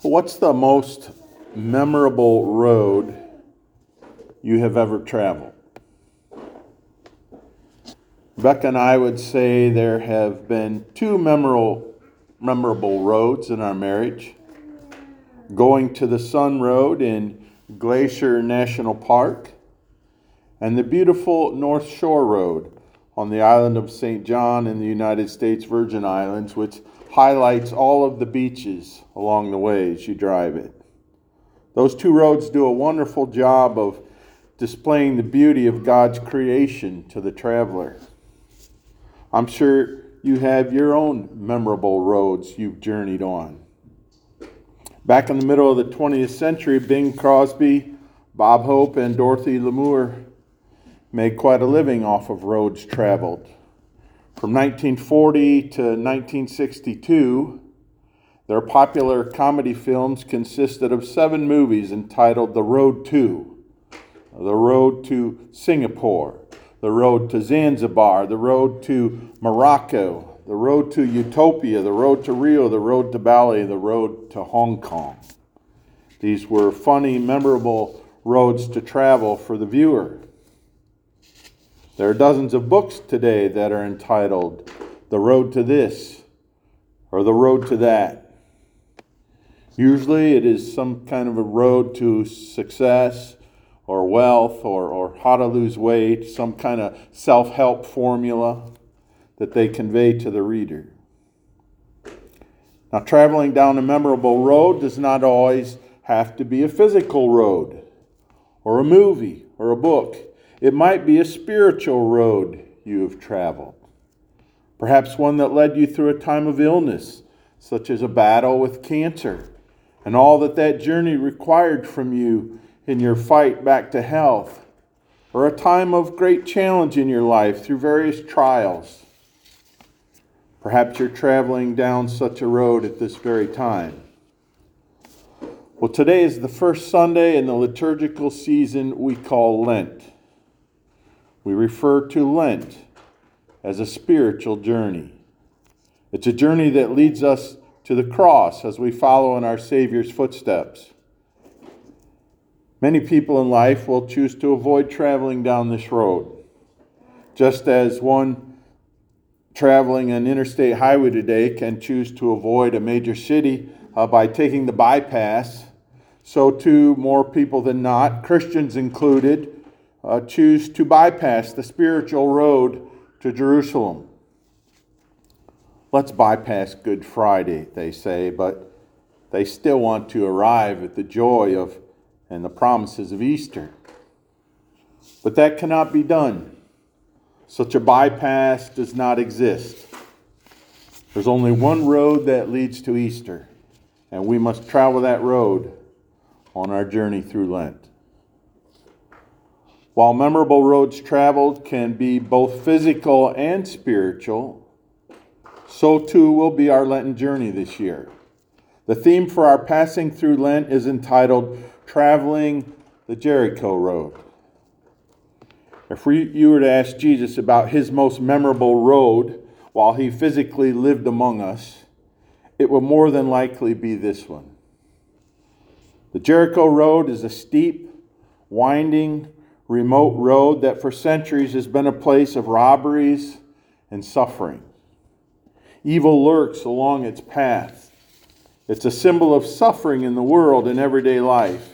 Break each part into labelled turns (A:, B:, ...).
A: What's the most memorable road you have ever traveled? Becca and I would say there have been two memorable roads in our marriage. Going to the Sun Road in Glacier National Park and the beautiful North Shore Road on the island of St. John in the United States Virgin Islands, which highlights all of the beaches along the way as you drive it. Those two roads do a wonderful job of displaying the beauty of God's creation to the traveler. I'm sure you have your own memorable roads you've journeyed on. Back in the middle of the 20th century, Bing Crosby, Bob Hope, and Dorothy Lamour made quite a living off of roads traveled. From 1940 to 1962, their popular comedy films consisted of 7 movies entitled The Road to, The Road to Singapore, The Road to Zanzibar, The Road to Morocco, The Road to Utopia, The Road to Rio, The Road to Bali, The Road to Hong Kong. These were funny, memorable roads to travel for the viewer. There are dozens of books today that are entitled The Road to This or The Road to That. Usually it is some kind of a road to success or wealth or how to lose weight, some kind of self-help formula that they convey to the reader. Now, traveling down a memorable road does not always have to be a physical road or a movie or a book. It might be a spiritual road you have traveled. Perhaps one that led you through a time of illness, such as a battle with cancer, and all that journey required from you in your fight back to health, or a time of great challenge in your life through various trials. Perhaps you're traveling down such a road at this very time. Well, today is the first Sunday in the liturgical season we call Lent. We refer to Lent as a spiritual journey. It's a journey that leads us to the cross as we follow in our Savior's footsteps. Many people in life will choose to avoid traveling down this road. Just as one traveling an interstate highway today can choose to avoid a major city by taking the bypass, so too more people than not, Christians included, choose to bypass the spiritual road to Jerusalem. Let's bypass Good Friday, they say, but they still want to arrive at the joy of and the promises of Easter. But that cannot be done. Such a bypass does not exist. There's only one road that leads to Easter, and we must travel that road on our journey through Lent. While memorable roads traveled can be both physical and spiritual, so too will be our Lenten journey this year. The theme for our passing through Lent is entitled Traveling the Jericho Road. If you were to ask Jesus about his most memorable road while he physically lived among us, it would more than likely be this one. The Jericho Road is a steep, winding, remote road that for centuries has been a place of robberies and suffering. Evil lurks along its path. It's a symbol of suffering in the world and everyday life.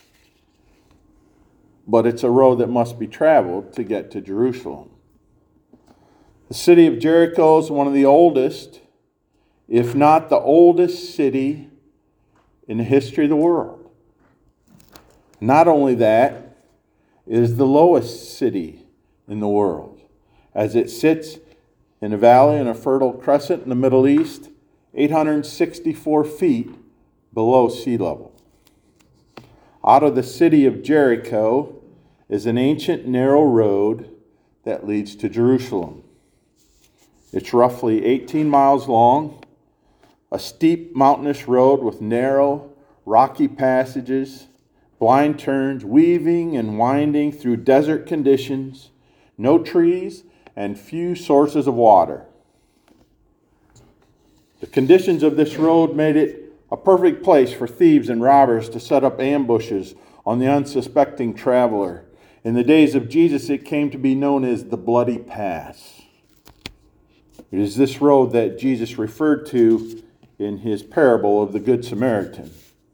A: But it's a road that must be traveled to get to Jerusalem. The city of Jericho is one of the oldest, if not the oldest city in the history of the world. Not only that, it is the lowest city in the world, as it sits in a valley in a fertile crescent in the Middle East, 864 feet below sea level. Out of the city of Jericho is an ancient narrow road that leads to Jerusalem. It's roughly 18 miles long, a steep mountainous road with narrow, rocky passages, blind turns, weaving and winding through desert conditions, no trees, and few sources of water. The conditions of this road made it a perfect place for thieves and robbers to set up ambushes on the unsuspecting traveler. In the days of Jesus, it came to be known as the Bloody Pass. It is this road that Jesus referred to in his parable of the Good Samaritan.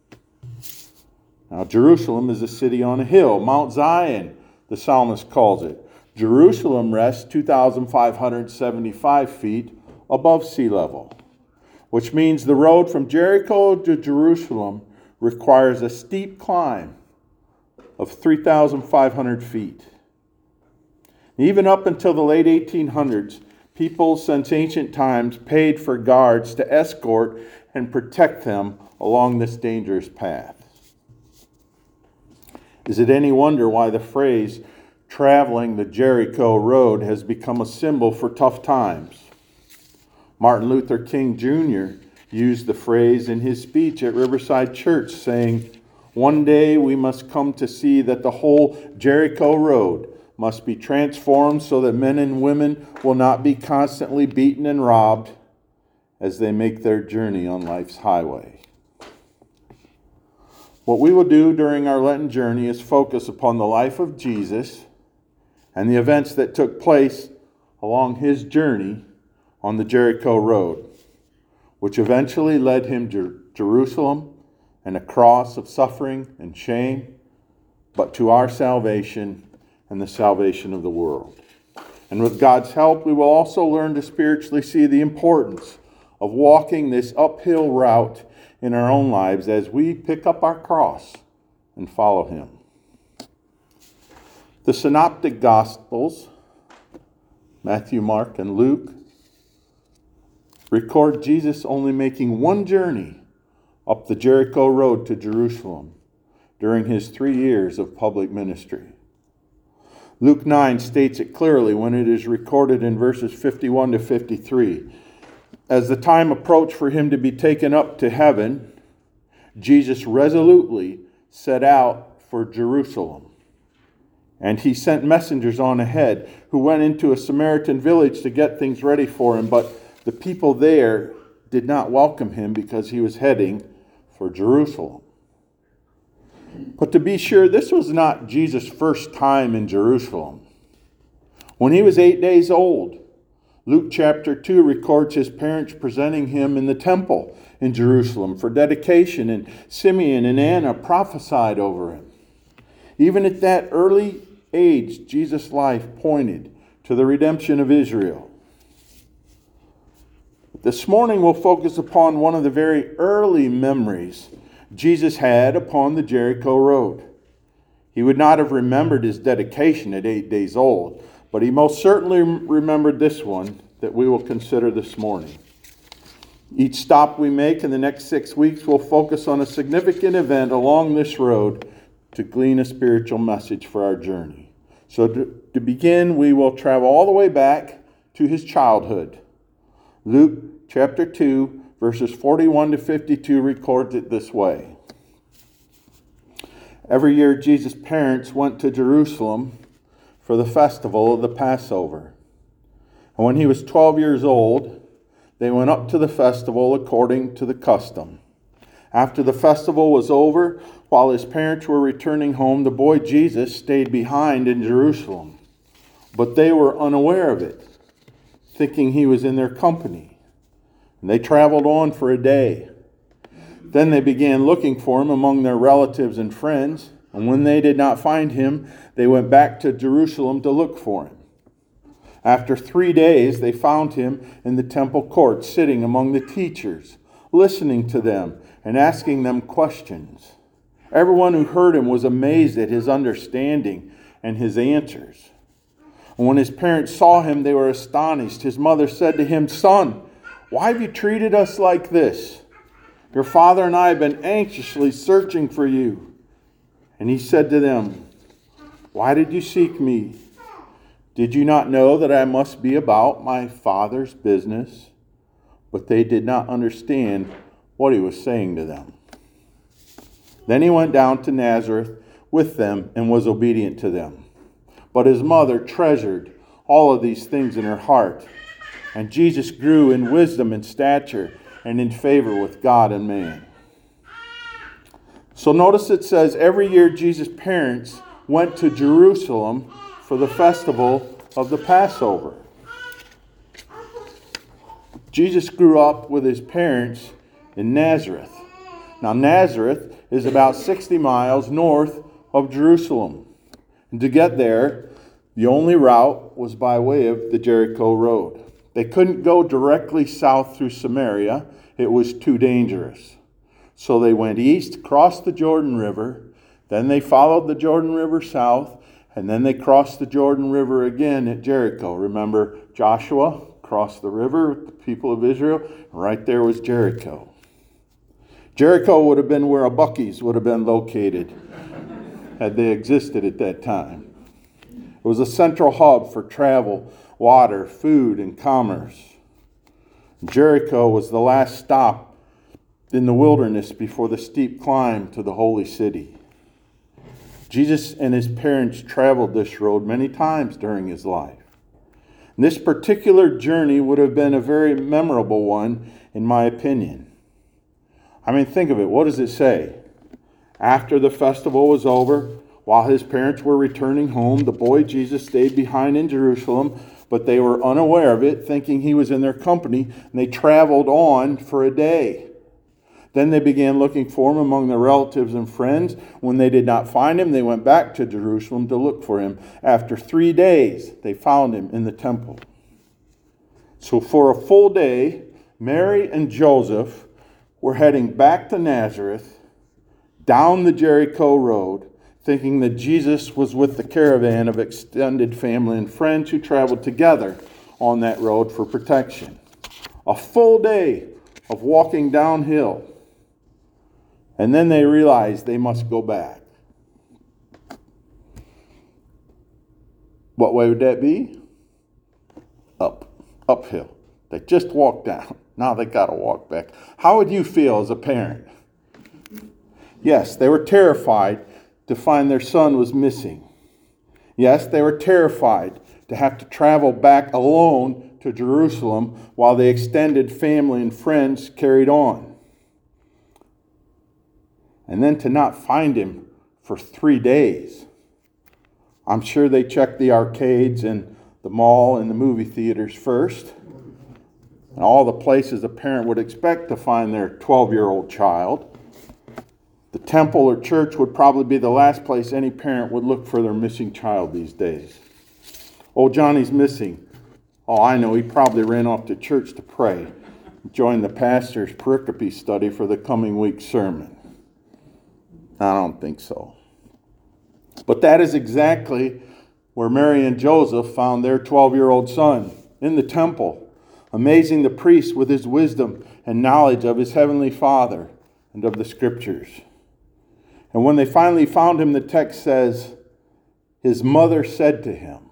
A: Now, Jerusalem is a city on a hill, Mount Zion, the psalmist calls it. Jerusalem rests 2,575 feet above sea level, which means the road from Jericho to Jerusalem requires a steep climb of 3,500 feet. Even up until the late 1800s, people since ancient times paid for guards to escort and protect them along this dangerous path. Is it any wonder why the phrase traveling the Jericho Road has become a symbol for tough times? Martin Luther King Jr. used the phrase in his speech at Riverside Church, saying, "One day we must come to see that the whole Jericho Road must be transformed so that men and women will not be constantly beaten and robbed as they make their journey on life's highway." What we will do during our Lenten journey is focus upon the life of Jesus and the events that took place along his journey on the Jericho Road, which eventually led him to Jerusalem and a cross of suffering and shame, but to our salvation and the salvation of the world. And with God's help, we will also learn to spiritually see the importance of walking this uphill route in our own lives as we pick up our cross and follow him. The Synoptic Gospels, Matthew, Mark, and Luke, record Jesus only making one journey up the Jericho Road to Jerusalem during his 3 years of public ministry. Luke 9 states it clearly when it is recorded in verses 51 to 53. As the time approached for him to be taken up to heaven, Jesus resolutely set out for Jerusalem. And he sent messengers on ahead who went into a Samaritan village to get things ready for him. But the people there did not welcome him because he was heading for Jerusalem. But to be sure, this was not Jesus' first time in Jerusalem. When he was 8 days old, Luke chapter 2 records his parents presenting him in the temple in Jerusalem for dedication, and Simeon and Anna prophesied over him. Even at that early age, Jesus' life pointed to the redemption of Israel. This morning we'll focus upon one of the very early memories Jesus had upon the Jericho Road. He would not have remembered his dedication at 8 days old, but he most certainly remembered this one that we will consider this morning. Each stop we make in the next 6 weeks will focus on a significant event along this road to glean a spiritual message for our journey. So to begin, we will travel all the way back to his childhood. Luke chapter 2, verses 41 to 52 records it this way. Every year, Jesus' parents went to Jerusalem for the festival of the Passover. And when he was 12 years old, they went up to the festival according to the custom. After the festival was over, while his parents were returning home, the boy Jesus stayed behind in Jerusalem. But they were unaware of it, thinking he was in their company. And they traveled on for a day. Then they began looking for him among their relatives and friends. And when they did not find him, they went back to Jerusalem to look for him. After 3 days, they found him in the temple court, sitting among the teachers, listening to them and asking them questions. Everyone who heard him was amazed at his understanding and his answers. And when his parents saw him, they were astonished. His mother said to him, "Son, why have you treated us like this? Your father and I have been anxiously searching for you." And he said to them, "Why did you seek me? Did you not know that I must be about my Father's business?" But they did not understand what he was saying to them. Then he went down to Nazareth with them and was obedient to them. But his mother treasured all of these things in her heart. And Jesus grew in wisdom and stature and in favor with God and man. So notice it says every year Jesus' parents went to Jerusalem for the festival of the Passover. Jesus grew up with his parents in Nazareth. Now Nazareth is about 60 miles north of Jerusalem. And to get there, the only route was by way of the Jericho Road. They couldn't go directly south through Samaria. It was too dangerous. So they went east, crossed the Jordan River, then they followed the Jordan River south, and then they crossed the Jordan River again at Jericho. Remember Joshua crossed the river with the people of Israel? Right there was Jericho. Jericho would have been where a Buc-ee's would have been located had they existed at that time. It was a central hub for travel, water, food, and commerce. Jericho was the last stop in the wilderness before the steep climb to the holy city. Jesus and his parents traveled this road many times during his life. And this particular journey would have been a very memorable one, in my opinion. I mean, think of it. What does it say? After the festival was over, while his parents were returning home, the boy Jesus stayed behind in Jerusalem, but they were unaware of it, thinking he was in their company, and they traveled on for a day. Then they began looking for him among their relatives and friends. When they did not find him, they went back to Jerusalem to look for him. After 3 days, they found him in the temple. So for a full day, Mary and Joseph were heading back to Nazareth, down the Jericho Road, thinking that Jesus was with the caravan of extended family and friends who traveled together on that road for protection. A full day of walking downhill. And then they realized they must go back. What way would that be? Uphill. They just walked down. Now they got to walk back. How would you feel as a parent? Yes, they were terrified to find their son was missing. Yes, they were terrified to have to travel back alone to Jerusalem while the extended family and friends carried on. And then to not find him for 3 days. I'm sure they checked the arcades and the mall and the movie theaters first. And all the places a parent would expect to find their 12-year-old child. The temple or church would probably be the last place any parent would look for their missing child these days. Oh, Johnny's missing. Oh, I know, he probably ran off to church to pray. Joined the pastor's pericope study for the coming week's sermon. I don't think so. But that is exactly where Mary and Joseph found their 12-year-old son, in the temple, amazing the priest with his wisdom and knowledge of his heavenly Father and of the Scriptures. And when they finally found him, the text says, his mother said to him,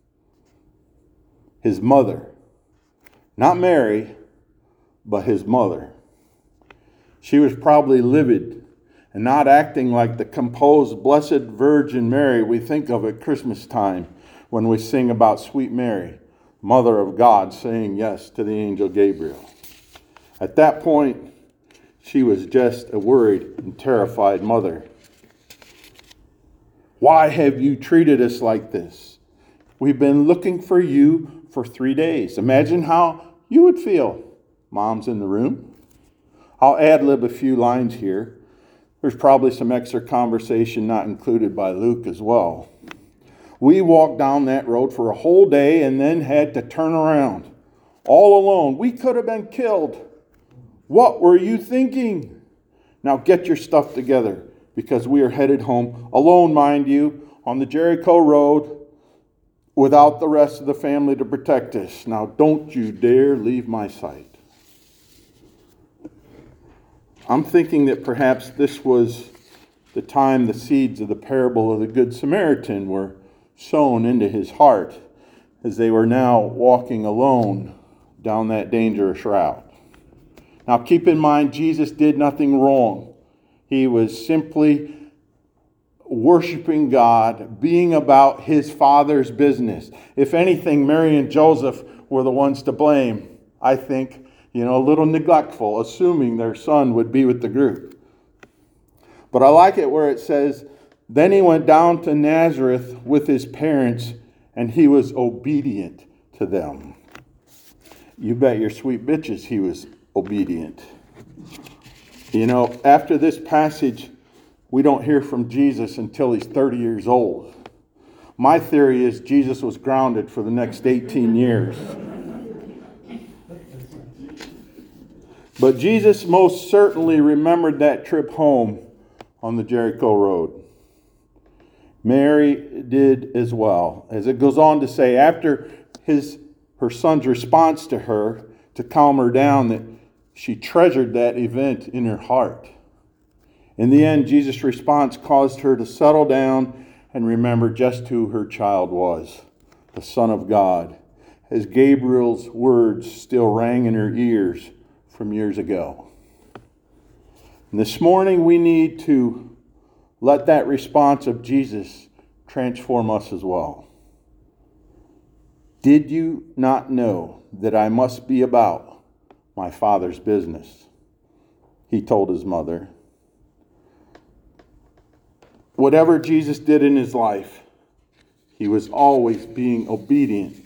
A: his mother, not Mary, but his mother. She was probably livid and not acting like the composed Blessed Virgin Mary we think of at Christmas time when we sing about Sweet Mary, Mother of God, saying yes to the angel Gabriel. At that point, she was just a worried and terrified mother. Why have you treated us like this? We've been looking for you for 3 days. Imagine how you would feel. Mom's in the room. I'll ad-lib a few lines here. There's probably some extra conversation not included by Luke as well. We walked down that road for a whole day and then had to turn around. All alone. We could have been killed. What were you thinking? Now get your stuff together because we are headed home, alone, mind you, on the Jericho Road without the rest of the family to protect us. Now don't you dare leave my sight. I'm thinking that perhaps this was the time the seeds of the parable of the Good Samaritan were sown into his heart as they were now walking alone down that dangerous route. Now keep in mind, Jesus did nothing wrong. He was simply worshiping God, being about his Father's business. If anything, Mary and Joseph were the ones to blame, I think. A little neglectful, assuming their son would be with the group. But I like it where it says, then he went down to Nazareth with his parents, and he was obedient to them. You bet your sweet bitches he was obedient. You know, after this passage, we don't hear from Jesus until he's 30 years old. My theory is Jesus was grounded for the next 18 years. But Jesus most certainly remembered that trip home on the Jericho Road. Mary did as well. As it goes on to say, after her son's response to her to calm her down, that she treasured that event in her heart. In the end, Jesus' response caused her to settle down and remember just who her child was, the Son of God, as Gabriel's words still rang in her ears from years ago. And this morning we need to let that response of Jesus transform us as well. Did you not know that I must be about my Father's business? He told his mother. Whatever Jesus did in his life, he was always being obedient,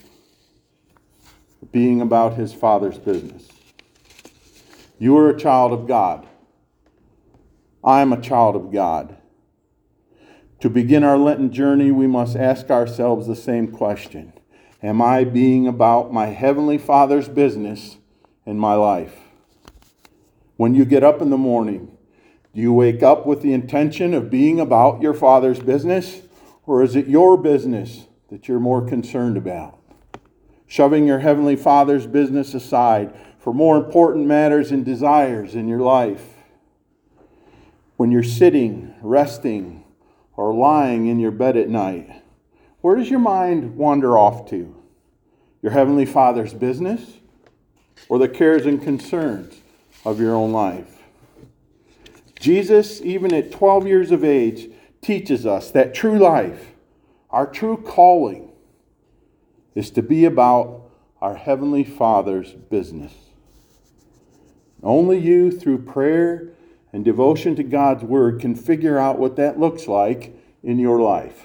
A: being about his Father's business. You are a child of God. I am a child of God. To begin our Lenten journey, we must ask ourselves the same question. Am I being about my Heavenly Father's business in my life? When you get up in the morning, do you wake up with the intention of being about your Father's business? Or is it your business that you're more concerned about? Shoving your Heavenly Father's business aside for more important matters and desires in your life. When you're sitting, resting, or lying in your bed at night, where does your mind wander off to? Your Heavenly Father's business or the cares and concerns of your own life? Jesus, even at 12 years of age, teaches us that true life, our true calling, is to be about our Heavenly Father's business. Only you, through prayer and devotion to God's Word, can figure out what that looks like in your life.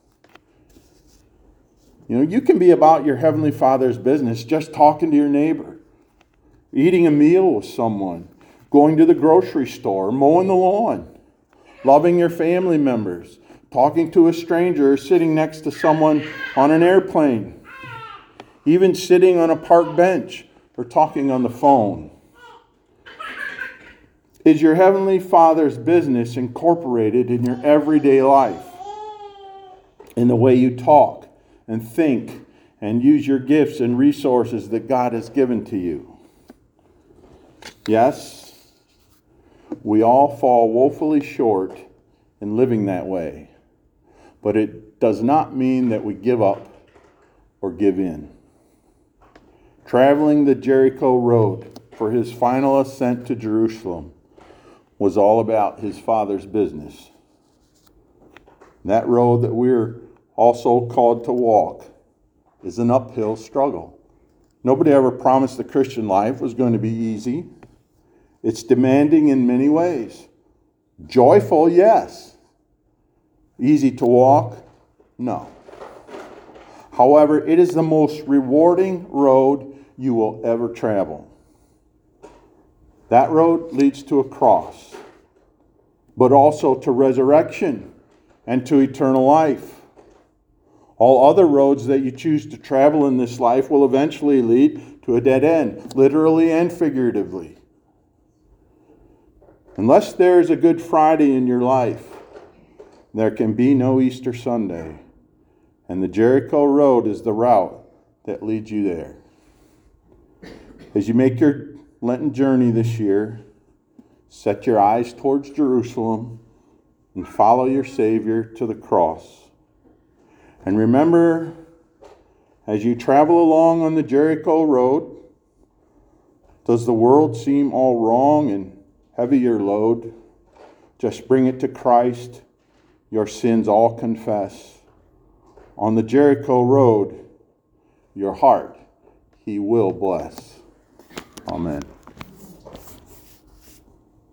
A: You know, you can be about your Heavenly Father's business just talking to your neighbor, eating a meal with someone, going to the grocery store, mowing the lawn, loving your family members, talking to a stranger, or sitting next to someone on an airplane, even sitting on a park bench or talking on the phone. Is your Heavenly Father's business incorporated in your everyday life? In the way you talk and think and use your gifts and resources that God has given to you? Yes, we all fall woefully short in living that way. But it does not mean that we give up or give in. Traveling the Jericho Road for his final ascent to Jerusalem was all about his Father's business. That road that we're also called to walk is an uphill struggle. Nobody ever promised the Christian life was going to be easy. It's demanding in many ways. Joyful, yes. Easy to walk? No. However, it is the most rewarding road you will ever travel. That road leads to a cross, but also to resurrection and to eternal life. All other roads that you choose to travel in this life will eventually lead to a dead end, literally and figuratively. Unless there is a Good Friday in your life, there can be no Easter Sunday. And the Jericho Road is the route that leads you there. As you make your Lenten journey this year, set your eyes towards Jerusalem and follow your Savior to the cross. And remember, as you travel along on the Jericho Road, does the world seem all wrong and heavy your load? Just bring it to Christ, your sins all confess. On the Jericho Road, your heart He will bless. Amen.